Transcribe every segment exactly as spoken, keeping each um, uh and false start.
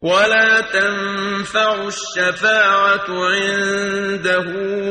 ولا تنفع الشفاعة عنده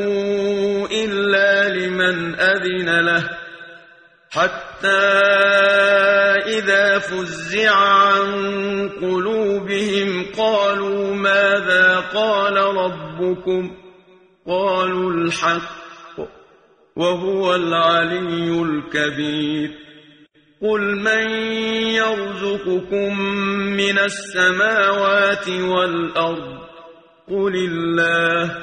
إلا لمن أذن له حتى إذا فزع عن قلوبهم قالوا ماذا قال ربكم قالوا الحق وهو العلي الكبير قل من يرزقكم من السماوات والأرض قل الله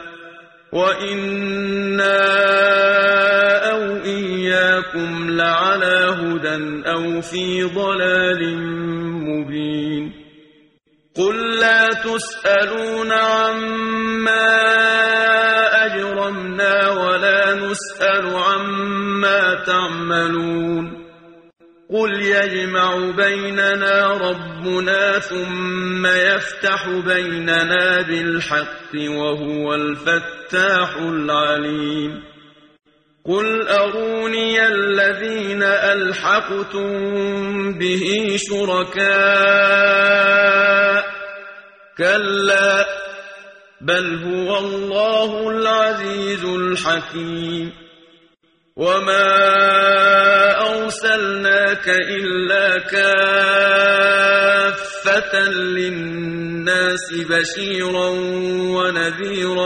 وإنا أو إياكم لعلى هدى أو في ضلال مبين قل لا تسألون عما أجرمنا ولا نسأل عما تعملون قل يجمع بيننا ربنا ثم يفتح بيننا بالحق وهو الفتاح العليم قل أروني الذين ألحقتم به شركاء كلا بل هو الله العزيز الحكيم وما أرسلناك إلا كافة للناس بشيرا ونذيرا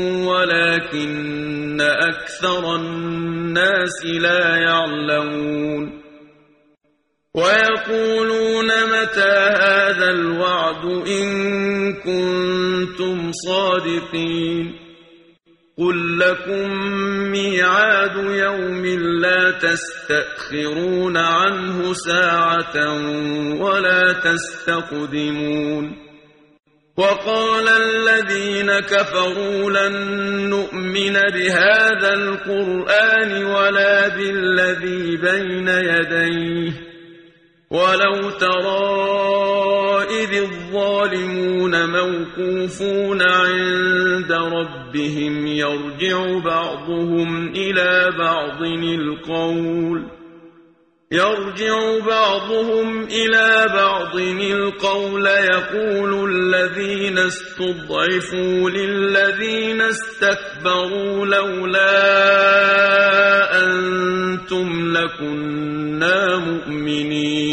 ولكن أكثر الناس لا يعلمون ويقولون متى هذا الوعد إن كنتم صادقين قل لكم ميعاد يوم لا تستأخرون عنه ساعة ولا تستقدمون وقال الذين كفروا لن نؤمن بهذا القرآن ولا بالذي بين يديه ولو ترى إذ الظالمون موقوفون عند ربهم يرجع بعضهم إلى بعض القول يرجع بعضهم إلى بعض القول يقول الذين استضعفوا للذين استكبروا لولا أنتم لكنا مؤمنين